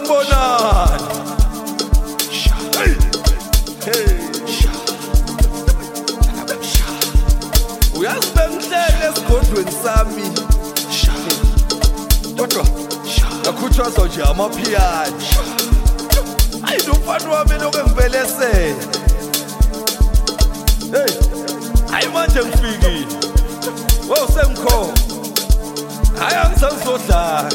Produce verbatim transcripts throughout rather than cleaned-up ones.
sanibonani. Hey. Hey. Uyazi bengihlele esigodlweni sami. Kodwa ngakhutshwa nje amaphiyani. Hayi nomfana wami lokengibelesela. Hey. Hayi manje ngifikile. Wo sengikho. Hayi angisazodlala.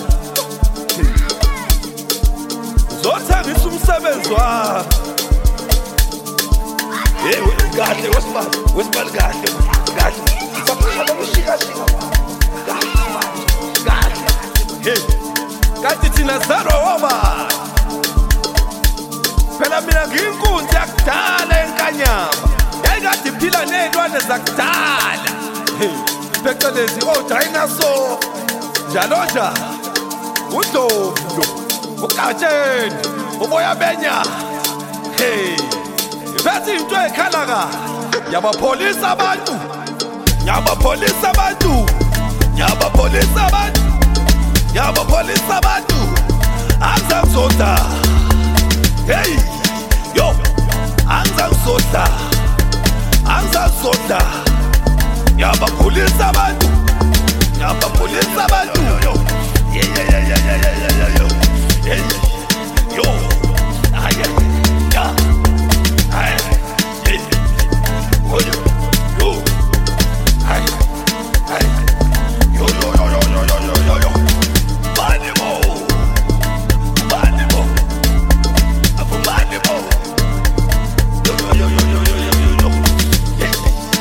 Zothengisa umsebenzi wami. Hey, kahle wesibali, wesibali kahle, kahle. Saphela ukushika shika. Kahle. Hey. Kathi thina zaro woba. Phela mina ngiyinkunzi yakudala enkanyama. Yayikade iphila nezilwane zakudala. Hey, phecelezi o dinosaur. Njalo njalo. Udlovu. Ukatsheni. Uboya benya. Hey. Bethi into ekhala ka. Yabapolisa abantu. Yabapolisa abantu. Yabapolisa abantu. Yabapolisa abantu. Angizangizoda. Hey. Yo. Angizangizoda. Angizangizoda. Yabapolisa abantu. Yabapolisa abantu. Yo. Yeah yeah yeah yeah yeah yeah yeah yo. Hey. Yo. Ah yeah. Yeah. Hey. Hey. Oh yo. Yo. Hey. Hey. Yo yo yo yo yo yo yo yo yo. Banimo. Banimo. Apo banimo. Yo yo yo yo yo yo yo yo. Yeah.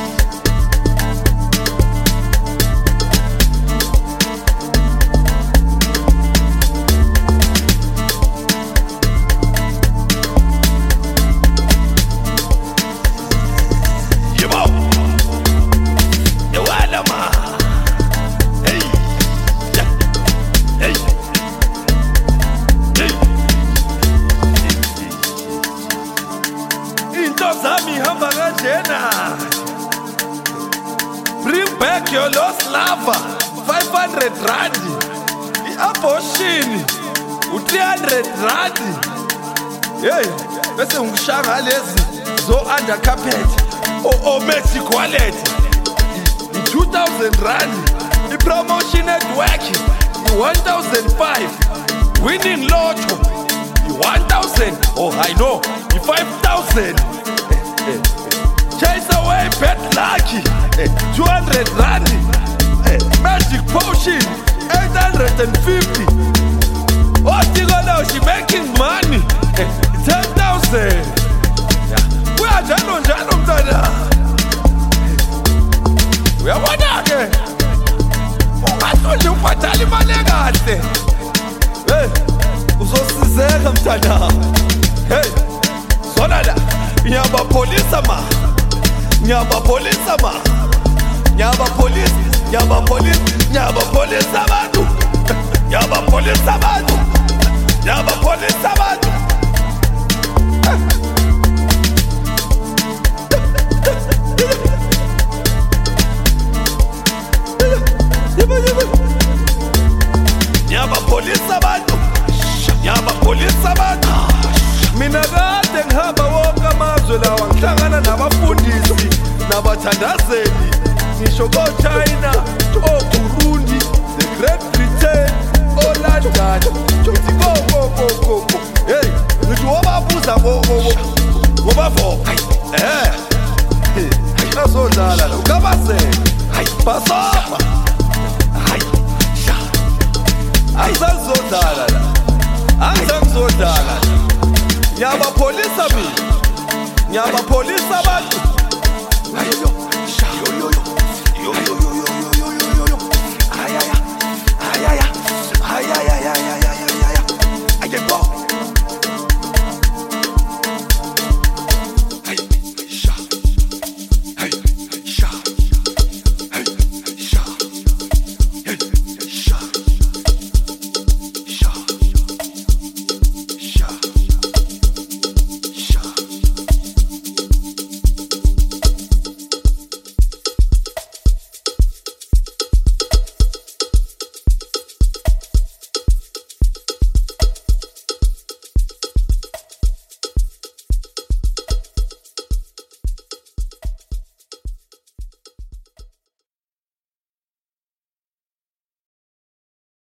Bring back your lost lover. five hundred rand. The abortion. three hundred rand. Hey, bese ngishanga lezi zo under carpet. O o Mexico wallet. two thousand rand. The promotion network. one thousand five. Winning lotto. one thousand. Oh, I know. The five thousand. Chase away pet lucky. two hundred rand. Magic potion. eight hundred fifty. What you gonna know? She making money. ten thousand. We are jalo jalo mtana. We are one again. Ungatholi ubhadala imali kahle. Hey, uzosizeka mtana. Hey, zona la. Ngiyabapolisa ma. Ngiyabapolisa ma. Ngiyabapolisa, ngiyabapolisa, ngiyabapolisa abantu. Ngiyabapolisa abantu. Ngiyabapolisa abantu. Ngiyabapolisa abantu. Ngiyabapolisa abantu. Mina kade ngihamba wonke amazwe lawa ngihlangana nabafundisi nabathandazeli ngisho ko China, o Burundi, the Great Britain, o London. Ngithi go go go go go. Hey, ngithi wobabuza go go go. Wobavo. Eh. Asodala lo kabase. Hayi, basoma. Hayi. Ayizodala la. Angizodala. Ngiyabapolisa mina. Ngiyabapolisa abantu. Hayi yo.